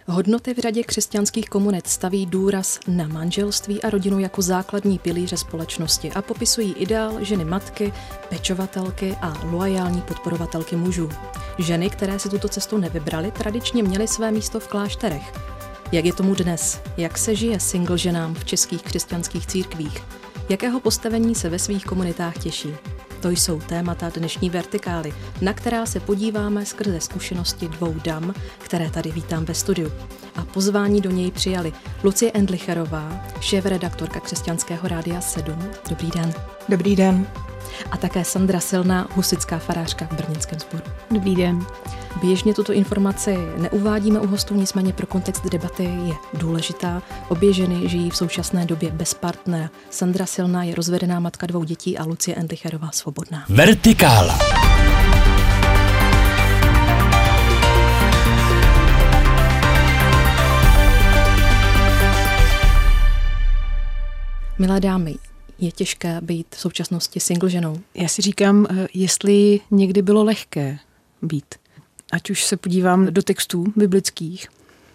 Hodnoty v řadě křesťanských komunit staví důraz na manželství a rodinu jako základní pilíře společnosti a popisují ideál ženy matky, pečovatelky a loajální podporovatelky mužů. Ženy, které si tuto cestu nevybraly, tradičně měly své místo v klášterech. Jak je tomu dnes? Jak se žije single ženám v českých křesťanských církvích? Jakého postavení se ve svých komunitách těší? To jsou témata dnešní Vertikály, na která se podíváme skrze zkušenosti dvou dam, které tady vítám ve studiu. A pozvání do něj přijali Lucie Endlicherová, šéfredaktorka Křesťanského rádia 7. Dobrý den. Dobrý den. A také Sandra Silná, husitská farářka v brněnském sboru. Dobrý den. Běžně tuto informaci neuvádíme u hostů, nicméně pro kontext debaty je důležitá. Obě ženy žijí v současné době bez partnera. Sandra Silná je rozvedená matka 2 dětí a Lucie Endlicherová svobodná. Vertikála. Milé dámy, je těžké být v současnosti single ženou? Já si říkám, jestli někdy bylo lehké být. Ať už se podívám do textů biblických,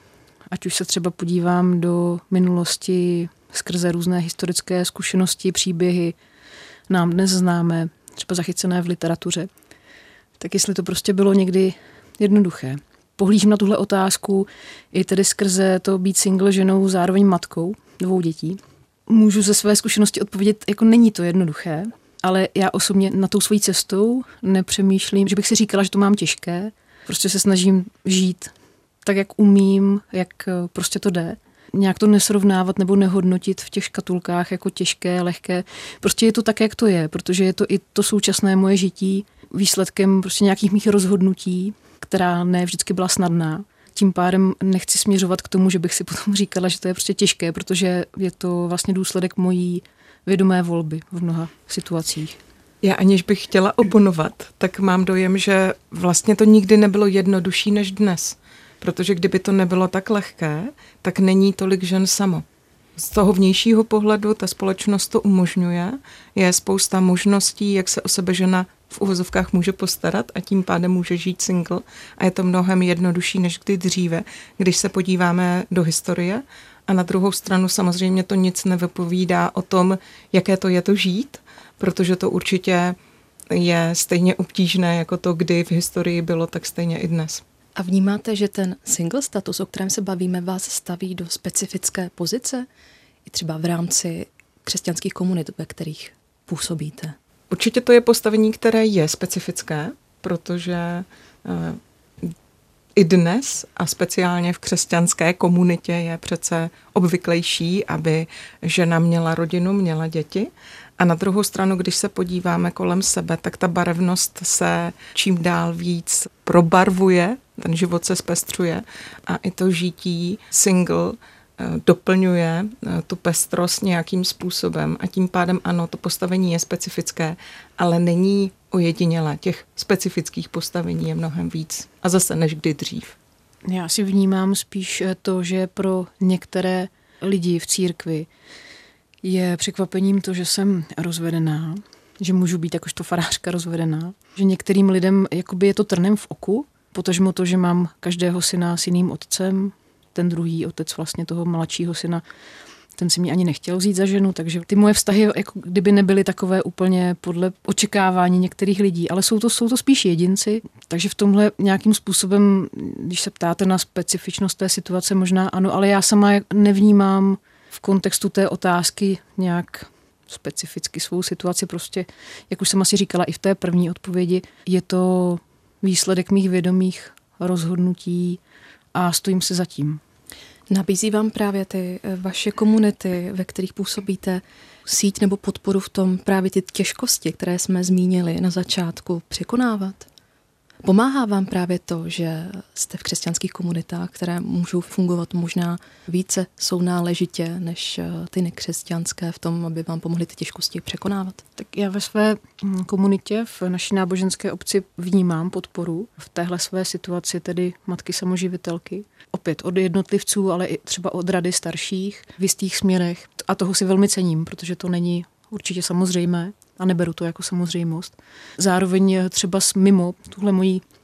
ať už se třeba podívám do minulosti skrze různé historické zkušenosti, příběhy, nám dnes známé, třeba zachycené v literatuře, tak jestli to prostě bylo někdy jednoduché. Pohlížím na tuhle otázku i tedy skrze to být single ženou, zároveň matkou 2 dětí. Můžu ze své zkušenosti odpovědět, jako není to jednoduché, ale já osobně na tou svojí cestou nepřemýšlím, že bych si říkala, že to mám těžké. Prostě se snažím žít tak, jak umím, jak prostě to jde. Nějak to nesrovnávat nebo nehodnotit v těch škatulkách jako těžké, lehké. Prostě je to tak, jak to je, protože je to i to současné moje žití výsledkem prostě nějakých mých rozhodnutí, která ne vždycky byla snadná. Tím pádem nechci směřovat k tomu, že bych si potom říkala, že to je prostě těžké, protože je to vlastně důsledek mojí vědomé volby v mnoha situacích. Já aniž bych chtěla oponovat, tak mám dojem, že vlastně to nikdy nebylo jednodušší než dnes. Protože kdyby to nebylo tak lehké, tak není tolik žen samo. Z toho vnějšího pohledu ta společnost to umožňuje. Je spousta možností, jak se o sebe žena v uvozovkách může postarat a tím pádem může žít single. A je to mnohem jednodušší než kdy dříve, když se podíváme do historie. A na druhou stranu samozřejmě to nic nevypovídá o tom, jaké to je to žít, protože to určitě je stejně obtížné, jako to, kdy v historii bylo, tak stejně i dnes. A vnímáte, že ten single status, o kterém se bavíme, vás staví do specifické pozice? I třeba v rámci křesťanských komunit, ve kterých působíte? Určitě to je postavení, které je specifické, protože i dnes a speciálně v křesťanské komunitě je přece obvyklejší, aby žena měla rodinu, měla děti. A na druhou stranu, když se podíváme kolem sebe, tak ta barevnost se čím dál víc probarvuje, ten život se zpestřuje a i to žití single doplňuje tu pestrost nějakým způsobem a tím pádem ano, to postavení je specifické, ale není ojedinělé. Těch specifických postavení je mnohem víc a zase než kdy dřív. Já si vnímám spíš to, že pro některé lidi v církvi je překvapením to, že jsem rozvedená, že můžu být jakožto farářka rozvedená, že některým lidem jakoby je to trnem v oku, potažmo to, že mám každého syna s jiným otcem, ten druhý otec vlastně toho mladšího syna, ten si mě ani nechtěl vzít za ženu, takže ty moje vztahy jako kdyby nebyly takové úplně podle očekávání některých lidí, ale jsou to spíš jedinci, takže v tomhle nějakým způsobem, když se ptáte na specifičnost té situace, možná ano, ale já sama nevnímám v kontextu té otázky nějak specificky svou situaci, prostě, jak už jsem asi říkala i v té první odpovědi, je to výsledek mých vědomých rozhodnutí a stojím se za tím. Nabízí vám právě ty vaše komunity, ve kterých působíte, síť nebo podporu v tom právě ty těžkosti, které jsme zmínili na začátku, překonávat? Pomáhá vám právě to, že jste v křesťanských komunitách, které můžou fungovat možná více sounáležitě než ty nekřesťanské v tom, aby vám pomohly ty těžkosti překonávat? Tak já ve své komunitě, v naší náboženské obci vnímám podporu v téhle své situaci, tedy matky samoživitelky. Opět od jednotlivců, ale i třeba od rady starších v jistých směrech. A toho si velmi cením, protože to není určitě samozřejmé a neberu to jako samozřejmost. Zároveň třeba mimo tuhle moji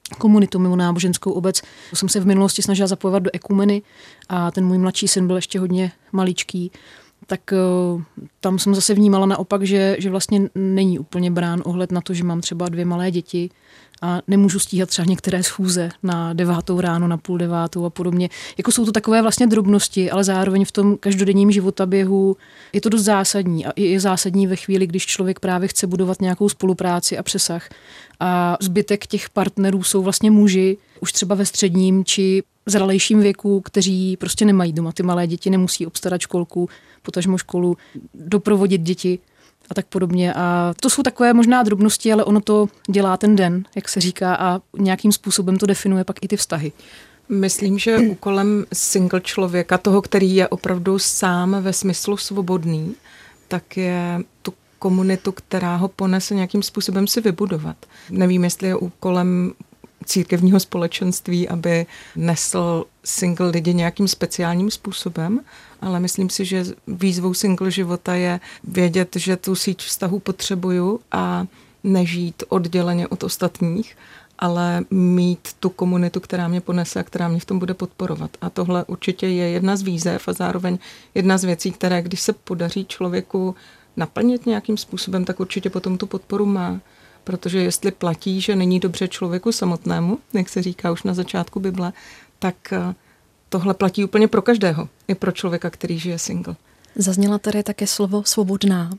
komunitu, mimo náboženskou obec. Jsem se v minulosti snažila zapojovat do ekumeny a ten můj mladší syn byl ještě hodně maličký, tak tam jsem zase vnímala naopak, že vlastně není úplně brán ohled na to, že mám třeba 2 malé děti a nemůžu stíhat třeba některé schůze na 9 ráno, na 8:30 a podobně. Jako jsou to takové vlastně drobnosti, ale zároveň v tom každodenním životaběhu je to dost zásadní a je zásadní ve chvíli, když člověk právě chce budovat nějakou spolupráci a přesah. A zbytek těch partnerů jsou vlastně muži, už třeba ve středním či zralejším věku, kteří prostě nemají doma ty malé děti, nemusí obstarat školku, potažmo školu, doprovodit děti a tak podobně. A to jsou takové možná drobnosti, ale ono to dělá ten den, jak se říká, a nějakým způsobem to definuje pak i ty vztahy. Myslím, že úkolem single člověka, toho, který je opravdu sám ve smyslu svobodný, tak je tu komunitu, která ho ponese nějakým způsobem si vybudovat. Nevím, jestli je úkolem církevního společenství, aby nesl single lidi nějakým speciálním způsobem, ale myslím si, že výzvou single života je vědět, že tu síť vztahů potřebuju a nežít odděleně od ostatních, ale mít tu komunitu, která mě ponese a která mě v tom bude podporovat. A tohle určitě je jedna z výzev a zároveň jedna z věcí, které, když se podaří člověku naplnit nějakým způsobem, tak určitě potom tu podporu má. Protože jestli platí, že není dobře člověku samotnému, jak se říká už na začátku Bible, tak tohle platí úplně pro každého, i pro člověka, který žije single. Zazněla tady také slovo svobodná.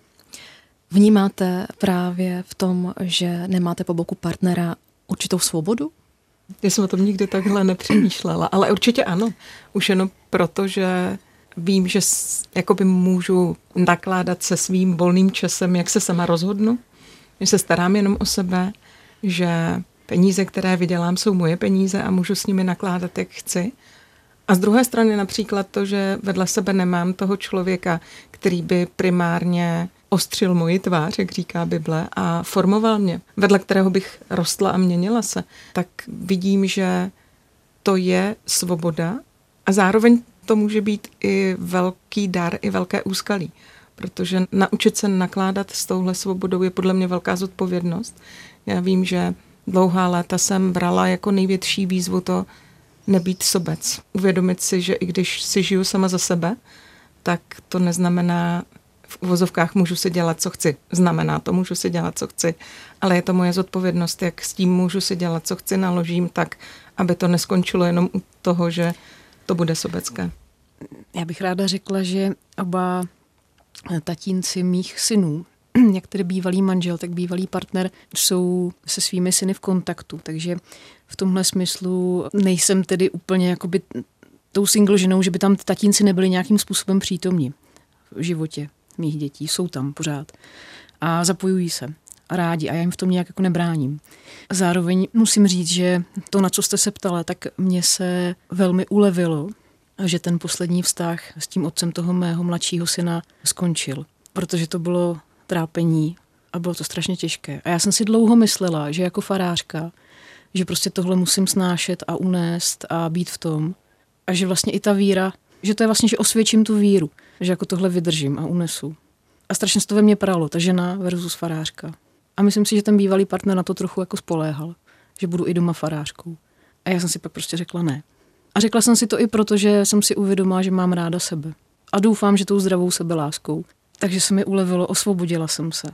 Vnímáte právě v tom, že nemáte po boku partnera určitou svobodu? Já jsem o tom nikdy takhle nepřemýšlela, ale určitě ano. Už jenom proto, že vím, že jakoby můžu nakládat se svým volným časem, jak se sama rozhodnu, že se starám jenom o sebe, že peníze, které vydělám, jsou moje peníze a můžu s nimi nakládat, jak chci. A z druhé strany například to, že vedle sebe nemám toho člověka, který by primárně ostřil moji tvář, jak říká Bible, a formoval mě, vedle kterého bych rostla a měnila se, tak vidím, že to je svoboda a zároveň to může být i velký dar, i velké úskalí. Protože naučit se nakládat s touhle svobodou je podle mě velká zodpovědnost. Já vím, že dlouhá léta jsem brala jako největší výzvu to nebýt sobec. Uvědomit si, že i když si žiju sama za sebe, tak to neznamená, v uvozovkách můžu si dělat, co chci. Znamená to, můžu si dělat, co chci. Ale je to moje zodpovědnost, jak s tím můžu si dělat, co chci, naložím tak, aby to neskončilo jenom u toho, že to bude sobecké. Já bych ráda řekla, že oba tatínci mých synů, jak tedy bývalý manžel, tak bývalý partner, jsou se svými syny v kontaktu. Takže v tomhle smyslu nejsem tedy úplně jakoby tou single ženou, že by tam tatínci nebyli nějakým způsobem přítomní v životě mých dětí. Jsou tam pořád a zapojují se a rádi a já jim v tom nějak jako nebráním. Zároveň musím říct, že to, na co jste se ptala, tak mně se velmi ulevilo, že ten poslední vztah s tím otcem toho mého mladšího syna skončil. Protože to bylo trápení a bylo to strašně těžké. A já jsem si dlouho myslela, že jako farářka, že prostě tohle musím snášet a unést a být v tom. A že vlastně i ta víra, že to je vlastně, že osvědčím tu víru, že jako tohle vydržím a unesu. A strašně se to ve mně pralo, ta žena versus farářka. A myslím si, že ten bývalý partner na to trochu jako spoléhal, že budu i doma farářkou. A já jsem si pak prostě řekla ne. A řekla jsem si to i proto, že jsem si uvědomila, že mám ráda sebe. A doufám, že tou zdravou sebeláskou. Takže se mi ulevilo, osvobodila jsem se.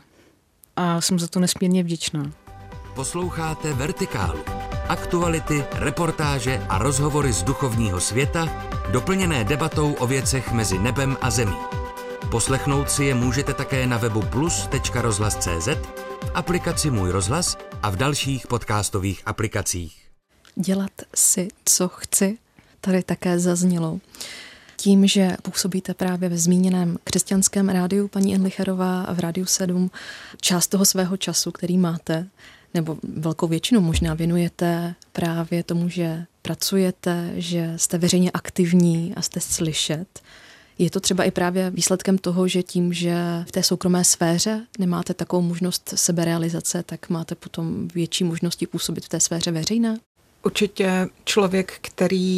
A jsem za to nesmírně vděčná. Posloucháte Vertikálu. Aktuality, reportáže a rozhovory z duchovního světa, doplněné debatou o věcech mezi nebem a zemí. Poslechnout si je můžete také na webu plus.rozhlas.cz, v aplikaci Můj rozhlas a v dalších podcastových aplikacích. Dělat si, co chci, tady také zaznělo. Tím, že působíte právě ve zmíněném křesťanském rádiu, paní Enlicherová, v Rádiu 7, část toho svého času, který máte, nebo velkou většinu možná věnujete právě tomu, že pracujete, že jste veřejně aktivní a jste slyšet. Je to třeba i právě výsledkem toho, že tím, že v té soukromé sféře nemáte takovou možnost seberealizace, tak máte potom větší možnosti působit v té sféře veřejné? Určitě člověk, který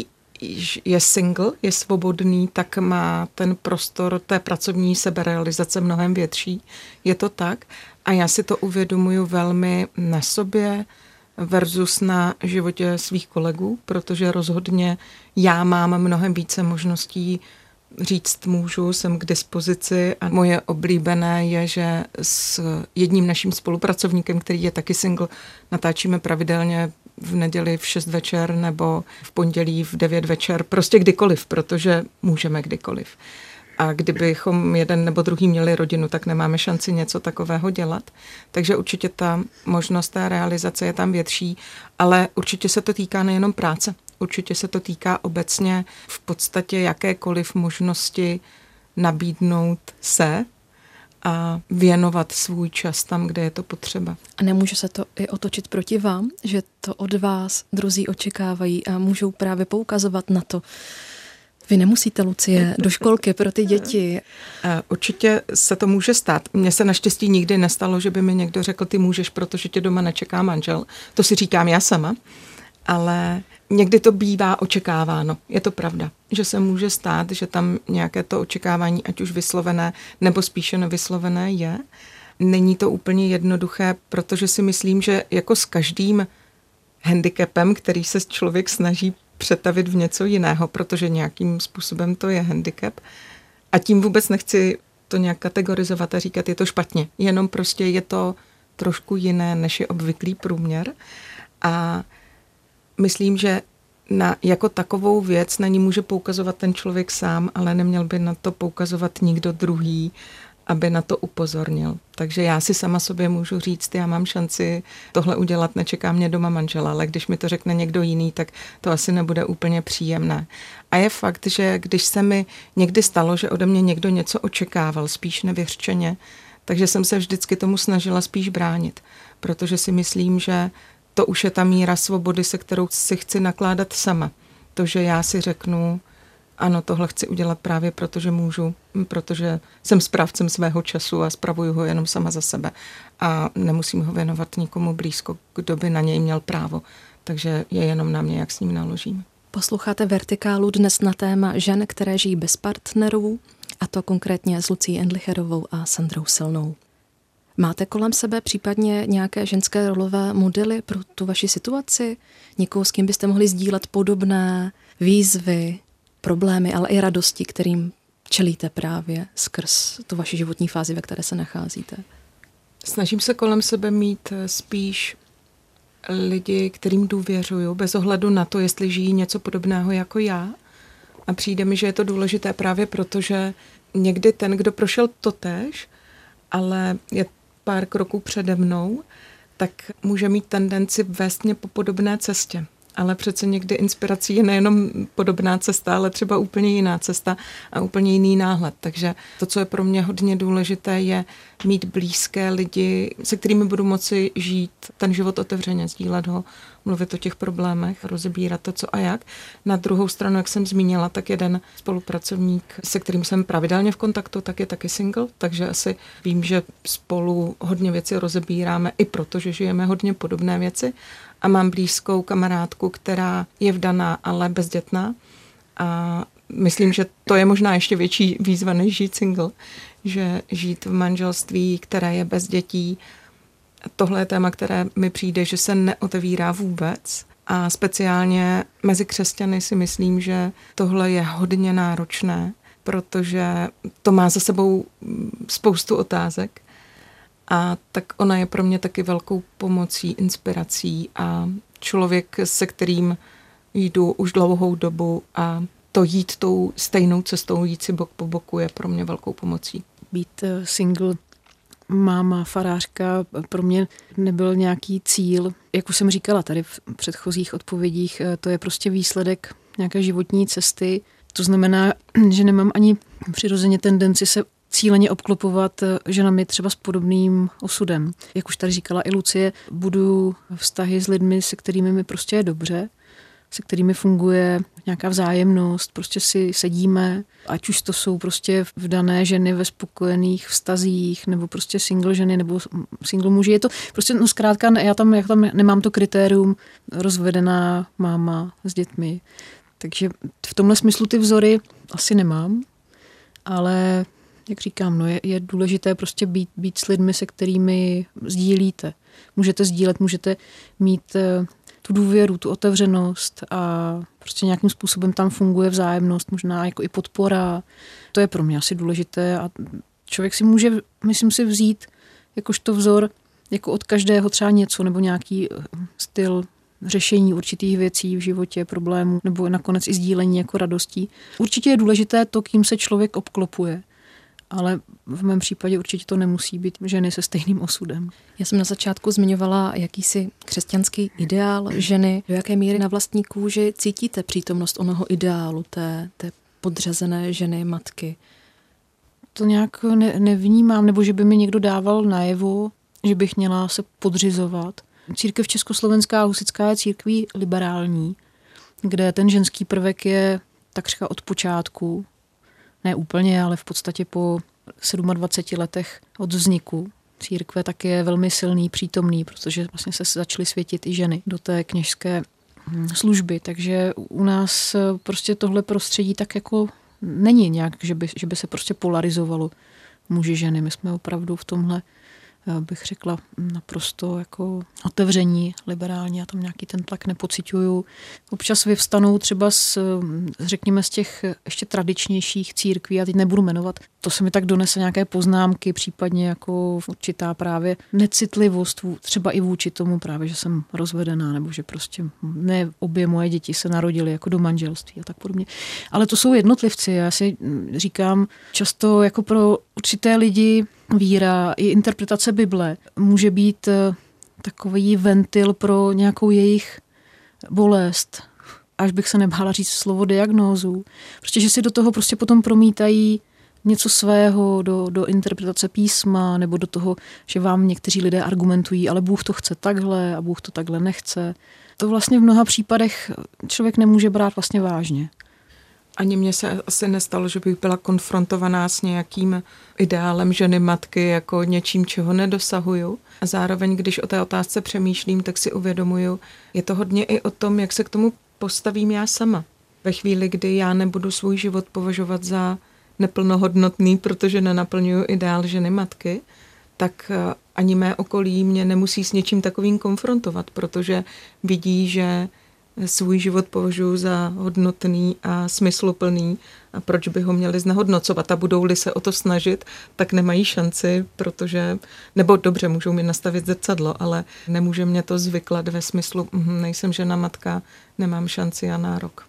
je single, je svobodný, tak má ten prostor té pracovní seberealizace mnohem větší. Je to tak a já si to uvědomuju velmi na sobě, versus na životě svých kolegů, protože rozhodně já mám mnohem více možností říct můžu, jsem k dispozici a moje oblíbené je, že s jedním naším spolupracovníkem, který je taky single, natáčíme pravidelně v neděli v 6 večer nebo v pondělí v 9 večer, prostě kdykoliv, protože můžeme kdykoliv. A kdybychom jeden nebo druhý měli rodinu, tak nemáme šanci něco takového dělat. Takže určitě ta možnost té realizace je tam větší, ale určitě se to týká nejenom práce. Určitě se to týká obecně v podstatě jakékoliv možnosti nabídnout se a věnovat svůj čas tam, kde je to potřeba. A nemůže se to i otočit proti vám, že to od vás druzí očekávají a můžou právě poukazovat na to? Vy nemusíte, Lucie, do školky pro ty děti. Určitě se to může stát. Mně se naštěstí nikdy nestalo, že by mi někdo řekl, ty můžeš, protože tě doma nečeká manžel. To si říkám já sama, ale někdy to bývá očekáváno. Je to pravda, že se může stát, že tam nějaké to očekávání, ať už vyslovené nebo spíše nevyslovené je. Není to úplně jednoduché, protože si myslím, že jako s každým handicapem, který se člověk snaží přetavit v něco jiného, protože nějakým způsobem to je handicap. A tím vůbec nechci to nějak kategorizovat a říkat, je to špatně. Jenom prostě je to trošku jiné, než je obvyklý průměr. A myslím, že jako takovou věc na ní může poukazovat ten člověk sám, ale neměl by na to poukazovat nikdo druhý, aby na to upozornil. Takže já si sama sobě můžu říct, já mám šanci tohle udělat, nečeká mě doma manžela, ale když mi to řekne někdo jiný, tak to asi nebude úplně příjemné. A je fakt, že když se mi někdy stalo, že ode mě někdo něco očekával, spíš nevyřčeně, takže jsem se vždycky tomu snažila spíš bránit, protože si myslím, že to už je ta míra svobody, se kterou si chci nakládat sama. To, že já si řeknu, ano, tohle chci udělat právě protože můžu, protože jsem správcem svého času a spravuju ho jenom sama za sebe a nemusím ho věnovat nikomu blízko, kdo by na něj měl právo. Takže je jenom na mě, jak s ním naložím. Posloucháte Vertikálu dnes na téma žen, které žijí bez partnerů, a to konkrétně s Lucií Endlicherovou a Sandrou Silnou. Máte kolem sebe případně nějaké ženské rolové modely pro tu vaši situaci? Někoho, s kým byste mohli sdílet podobné výzvy, problémy, ale i radosti, kterým čelíte právě skrz tu vaši životní fázi, ve které se nacházíte? Snažím se kolem sebe mít spíš lidi, kterým důvěřuju, bez ohledu na to, jestli žijí něco podobného jako já. A přijde mi, že je to důležité právě proto, že někdy ten, kdo prošel totéž, ale je pár kroků přede mnou, tak může mít tendenci vést mě po podobné cestě. Ale přece někdy inspirací je nejenom podobná cesta, ale třeba úplně jiná cesta a úplně jiný náhled. Takže to, co je pro mě hodně důležité, je mít blízké lidi, se kterými budu moci žít ten život otevřeně, sdílet ho, mluvit o těch problémech, rozebírat to, co a jak. Na druhou stranu, jak jsem zmínila, tak jeden spolupracovník, se kterým jsem pravidelně v kontaktu, tak je taky single, takže asi vím, že spolu hodně věci rozebíráme, i protože žijeme hodně podobné věci. A mám blízkou kamarádku, která je vdaná, ale bezdětná. A myslím, že to je možná ještě větší výzva, než žít single. Že žít v manželství, které je bez dětí, tohle je téma, které mi přijde, že se neotevírá vůbec. A speciálně mezi křesťany si myslím, že tohle je hodně náročné, protože to má za sebou spoustu otázek. A tak ona je pro mě taky velkou pomocí, inspirací a člověk, se kterým jdu už dlouhou dobu a to jít tou stejnou cestou, jít si bok po boku je pro mě velkou pomocí. Být single, máma, farářka, pro mě nebyl nějaký cíl. Jak už jsem říkala tady v předchozích odpovědích, to je prostě výsledek nějaké životní cesty. To znamená, že nemám ani přirozeně tendenci se cíleně obklopovat ženami třeba s podobným osudem. Jak už tady říkala i Lucie, budu vztahy s lidmi, se kterými mi prostě je dobře, se kterými funguje nějaká vzájemnost, prostě si sedíme, ať už to jsou prostě vdané ženy ve spokojených vztazích, nebo prostě single ženy, nebo single muži. Je to prostě, no zkrátka, já tam nemám to kritérium rozvedená máma s dětmi. Takže v tomhle smyslu ty vzory asi nemám, ale jak říkám, no je důležité prostě být s lidmi, se kterými sdílíte. můžete sdílet, můžete mít tu důvěru, tu otevřenost a prostě nějakým způsobem tam funguje vzájemnost, možná jako i podpora. To je pro mě asi důležité a člověk si může, myslím si, vzít jakožto vzor jako od každého třeba něco nebo nějaký styl řešení určitých věcí v životě, problémů nebo nakonec i sdílení jako radostí. Určitě je důležité to, kým se člověk obklopuje, ale v mém případě určitě to nemusí být ženy se stejným osudem. Já jsem na začátku zmiňovala jakýsi křesťanský ideál ženy. Do jaké míry na vlastní kůži cítíte přítomnost onoho ideálu, té podřazené ženy, matky? To nějak nevnímám, nebo že by mi někdo dával najevo, že bych měla se podřizovat. Církev československá husitská je církví liberální, kde ten ženský prvek je takřka od počátku, ne úplně, ale v podstatě po 27 letech od vzniku církve tak je velmi silný, přítomný, protože vlastně se začaly světit i ženy do té kněžské služby, takže u nás prostě tohle prostředí tak jako není nějak, že by se prostě polarizovalo muži, ženy. My jsme opravdu v tomhle, bych řekla, naprosto jako otevření, liberální, já tam nějaký ten tlak nepociťuju. Občas vyvstanou třeba řekněme z těch ještě tradičnějších církví, já teď nebudu jmenovat, to se mi tak donese nějaké poznámky, případně jako určitá právě necitlivost, třeba i vůči tomu právě, že jsem rozvedená, nebo že prostě ne obě moje děti se narodily jako do manželství a tak podobně. Ale to jsou jednotlivci, já si říkám často jako pro určité lidi víra i interpretace Bible může být takový ventil pro nějakou jejich bolest, až bych se nebála říct slovo diagnózu. Prostě, že si do toho prostě potom promítají něco svého do interpretace písma nebo do toho, že vám někteří lidé argumentují, ale Bůh to chce takhle a Bůh to takhle nechce. To vlastně v mnoha případech člověk nemůže brát vlastně vážně. Ani mně se asi nestalo, že bych byla konfrontovaná s nějakým ideálem ženy matky jako něčím, čeho nedosahuju. A zároveň, když o té otázce přemýšlím, tak si uvědomuju, je to hodně i o tom, jak se k tomu postavím já sama. Ve chvíli, kdy já nebudu svůj život považovat za neplnohodnotný, protože nenaplňuju ideál ženy matky, tak ani mé okolí mě nemusí s něčím takovým konfrontovat, protože vidí, že svůj život považuji za hodnotný a smysluplný a proč by ho měli znehodnocovat a budou-li se o to snažit, tak nemají šanci, protože, nebo dobře, můžou mi nastavit zrcadlo, ale nemůže mě to zvyklat ve smyslu, nejsem žena matka, nemám šanci a nárok.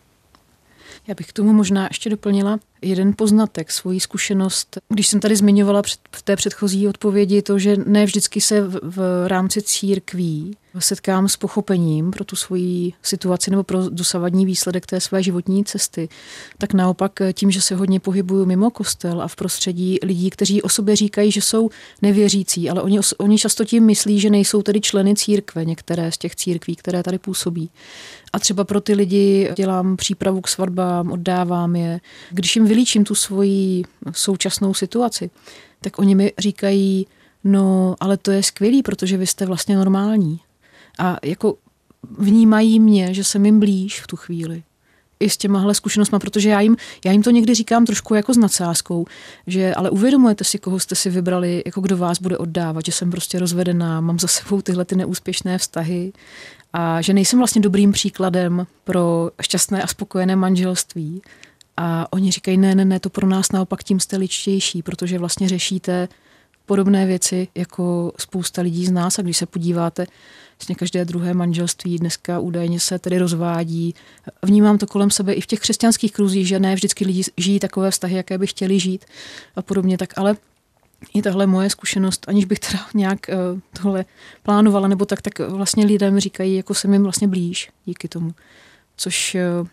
Já bych k tomu možná ještě doplnila jeden poznatek, svoji zkušenost. Když jsem tady zmiňovala v té předchozí odpovědi to, že ne vždycky se v rámci církví setkám s pochopením pro tu svoji situaci nebo pro dosavadní výsledek té své životní cesty, tak naopak tím, že se hodně pohybuju mimo kostel a v prostředí lidí, kteří o sobě říkají, že jsou nevěřící, ale oni často tím myslí, že nejsou tedy členy církve, některé z těch církví, které tady působí. A třeba pro ty lidi dělám přípravu k svatbám, oddávám je. Když jim vylíčím tu svoji současnou situaci, tak oni mi říkají, no, ale to je skvělý, protože vy jste vlastně normální. A jako vnímají mě, že jsem jim blíž v tu chvíli. I s těmahle zkušenostma, protože já jim to někdy říkám trošku jako s nadsázkou, že ale uvědomujete si, koho jste si vybrali, jako kdo vás bude oddávat, že jsem prostě rozvedená, mám za sebou tyhle ty neúspěšné vztahy a že nejsem vlastně dobrým příkladem pro šťastné a spokojené manželství. A oni říkají, ne, to pro nás naopak tím jste ličtější, protože vlastně řešíte podobné věci jako spousta lidí z nás a když se podíváte, vlastně každé druhé manželství dneska údajně se tedy rozvádí. Vnímám to kolem sebe i v těch křesťanských kruzích, že ne vždycky lidi žijí takové vztahy, jaké by chtěli žít a podobně, tak ale i tahle moje zkušenost, aniž bych teda nějak tohle plánovala, nebo tak vlastně lidem říkají, jako jsem jim vlastně blíž díky tomu, což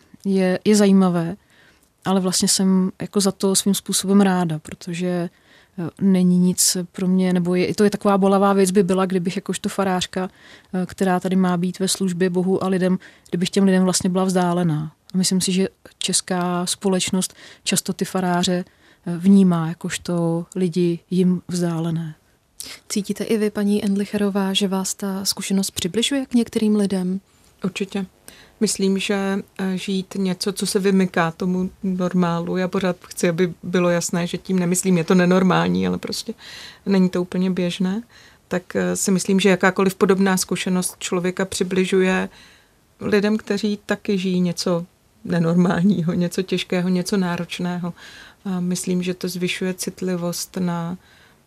je zajímavé, ale vlastně jsem jako za to svým způsobem ráda, protože není nic pro mě, nebo to je taková bolavá věc by byla, kdybych jakožto farářka, která tady má být ve službě Bohu a lidem, kdybych těm lidem vlastně byla vzdálená. A myslím si, že česká společnost často ty faráře vnímá jakožto lidi jim vzdálené. Cítíte i vy, paní Endlicherová, že vás ta zkušenost přibližuje k některým lidem? Určitě. Myslím, že žít něco, co se vymyká tomu normálu. Já pořád chci, aby bylo jasné, že tím nemyslím, je to nenormální, ale prostě není to úplně běžné. tak si myslím, že jakákoliv podobná zkušenost člověka přibližuje lidem, kteří taky žijí něco nenormálního, něco těžkého, něco náročného. A myslím, že to zvyšuje citlivost na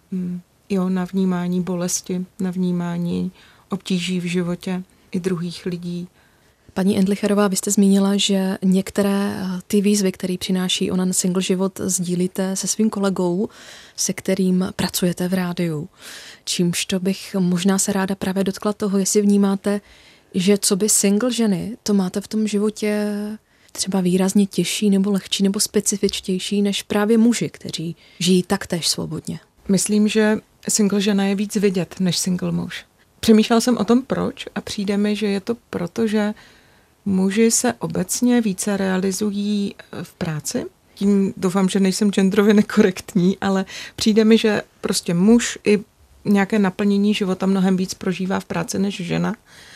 vnímání bolesti, na vnímání obtíží v životě i druhých lidí. Paní Endlicherová, vy jste zmínila, že některé ty výzvy, které přináší onen single život, sdílíte se svým kolegou, se kterým pracujete v rádiu. Čímž to bych možná se ráda právě dotkla toho, jestli vnímáte, že co by single ženy, to máte v tom životě třeba výrazně těžší nebo lehčí nebo specifičtější než právě muži, kteří žijí taktéž svobodně. Myslím, že single žena je víc vidět než single muž. Přemýšlel jsem o tom proč a přijde mi, že je to proto, že muži se obecně více realizují v práci. Tím doufám, že nejsem genderově nekorektní, ale přijde mi, že prostě muž i nějaké naplnění života mnohem víc prožívá v práci než žena.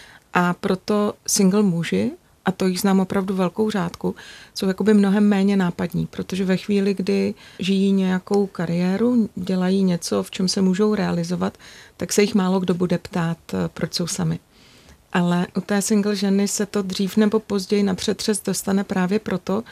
A proto single muži, a to jich znám opravdu velkou řádku, jsou jakoby mnohem méně nápadní, protože ve chvíli, kdy žijí nějakou kariéru, dělají něco, v čem se můžou realizovat, tak se jich málo kdo bude ptát, proč jsou sami. Ale u té single ženy se to dřív nebo později na přetřes dostane právě proto,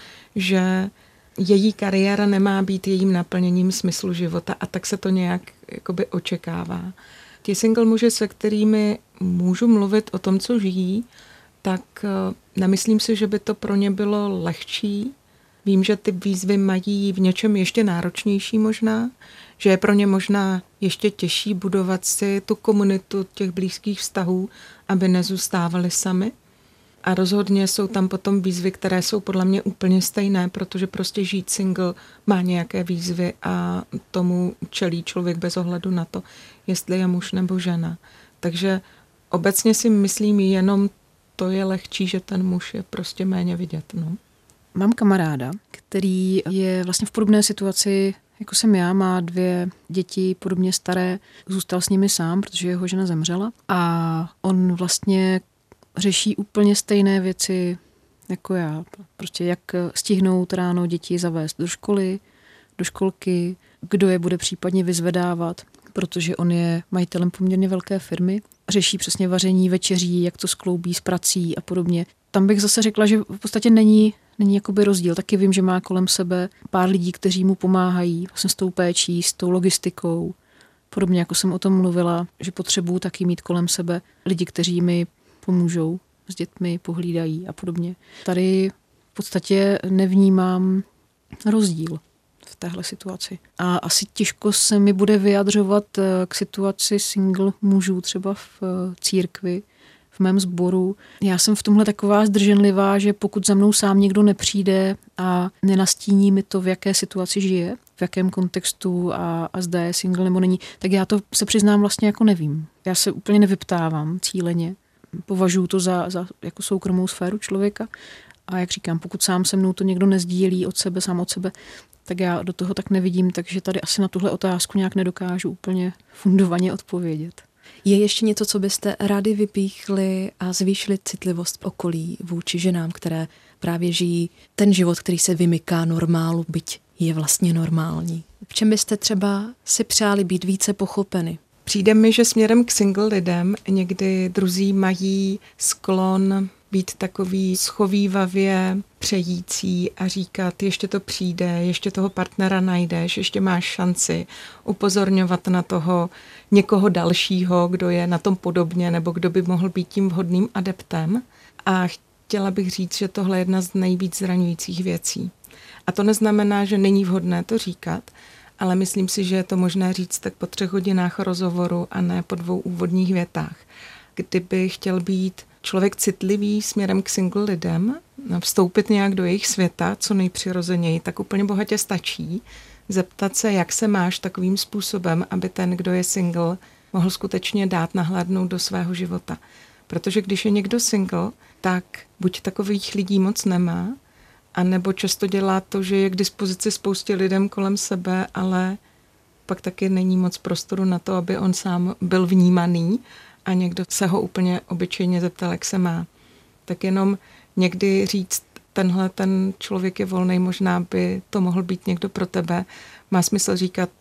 že její kariéra nemá být jejím naplněním smyslu života a tak se to nějak jakoby očekává. Ti single muži, se kterými můžu mluvit o tom, co žijí, tak nemyslím si, že by to pro ně bylo lehčí. Vím, že ty výzvy mají v něčem ještě náročnější možná, že je pro ně možná ještě těžší budovat si tu komunitu těch blízkých vztahů, aby nezůstávali sami. A rozhodně jsou tam potom výzvy, které jsou podle mě úplně stejné, protože prostě žít single má nějaké výzvy a tomu čelí člověk bez ohledu na to, jestli je muž nebo žena. Takže obecně si myslím jenom to je lehčí, že ten muž je prostě méně vidět. No. Mám kamaráda, který je vlastně v podobné situaci, jako jsem já, má 2 děti podobně staré, zůstal s nimi sám, protože jeho žena zemřela a on vlastně řeší úplně stejné věci jako já. Prostě jak stihnout ráno děti zavést do školy, do školky, kdo je bude případně vyzvedávat, protože on je majitelem poměrně velké firmy. Řeší přesně vaření večeří, jak to skloubí s prací a podobně. Tam bych zase řekla, že v podstatě není jakoby rozdíl. Taky vím, že má kolem sebe pár lidí, kteří mu pomáhají vlastně s tou péčí, s tou logistikou. Podobně jako jsem o tom mluvila, že potřebuju taky mít kolem sebe lidi, kteří mi pomůžou s dětmi, pohlídají a podobně. Tady v podstatě nevnímám rozdíl v téhle situaci. A asi těžko se mi bude vyjadřovat k situaci single mužů třeba v církvi, v mém sboru. Já jsem v tomhle taková zdrženlivá, že pokud za mnou sám někdo nepřijde a nenastíní mi to, v jaké situaci žije, v jakém kontextu a zda je single nebo není, tak já to se přiznám vlastně jako nevím. Já se úplně nevyptávám cíleně. Považuji to za jako soukromou sféru člověka a jak říkám, pokud sám se mnou to někdo nezdílí sám od sebe, tak já do toho tak nevidím, takže tady asi na tuhle otázku nějak nedokážu úplně fundovaně odpovědět. Je ještě něco, co byste rádi vypíchli a zvýšili citlivost v okolí vůči ženám, které právě žijí ten život, který se vymyká normálu, byť je vlastně normální? V čem byste třeba si přáli být více pochopeny? Přijde mi, že směrem k single lidem někdy druzí mají sklon být takový schovívavě přející a říkat, ještě to přijde, ještě toho partnera najdeš, ještě máš šanci upozorňovat na toho někoho dalšího, kdo je na tom podobně nebo kdo by mohl být tím vhodným adeptem. A chtěla bych říct, že tohle je jedna z nejvíc zraňujících věcí. A to neznamená, že není vhodné to říkat, ale myslím si, že je to možné říct tak po 3 hodinách rozhovoru a ne po 2 úvodních větách. Kdyby chtěl být člověk citlivý směrem k single lidem, vstoupit nějak do jejich světa, co nejpřirozeněji, tak úplně bohatě stačí zeptat se, jak se máš takovým způsobem, aby ten, kdo je single, mohl skutečně dát nahlédnout do svého života. Protože když je někdo single, tak buď takových lidí moc nemá, anebo často dělá to, že je k dispozici spoustě lidem kolem sebe, ale pak taky není moc prostoru na to, aby on sám byl vnímaný a někdo se ho úplně obyčejně zeptal, jak se má. Tak jenom někdy říct, ten člověk je volnej, možná by to mohl být někdo pro tebe. Má smysl říkat,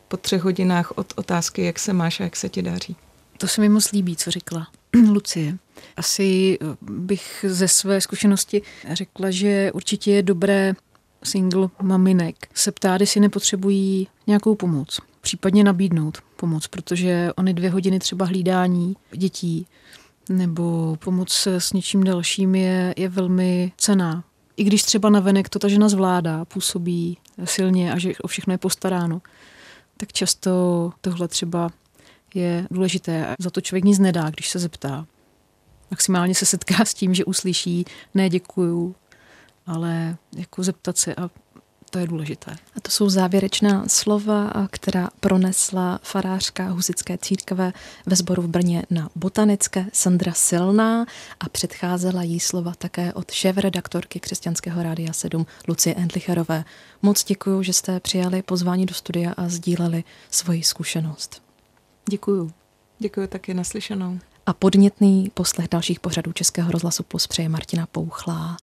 po 3 hodinách od otázky, jak se máš a jak se ti daří. To se mi moc líbí, co řekla Lucie. Asi bych ze své zkušenosti řekla, že určitě je dobré single maminek se ptát, jestli nepotřebují nějakou pomoc. Případně nabídnout pomoc, protože ony 2 hodiny třeba hlídání dětí nebo pomoc s něčím dalším je velmi cenná. I když třeba navenek to ta žena zvládá, působí silně a že o všechno je postaráno, tak často tohle třeba je důležité. Za to člověk nic nedá, když se zeptá. Maximálně se setká s tím, že uslyší ne děkuju, ale jako zeptat se a to je důležité. A to jsou závěrečná slova, která pronesla farářka husitské církve ve sboru v Brně na Botanické Sandra Silná a předcházela jí slova také od šéfredaktorky Křesťanského rádia 7 Lucie Endlicherové. Moc děkuju, že jste přijali pozvání do studia a sdíleli svoji zkušenost. Děkuju. Děkuju taky, naslyšenou. A podnětný poslech dalších pořadů Českého rozhlasu Plus přeje Martina Pouchlá.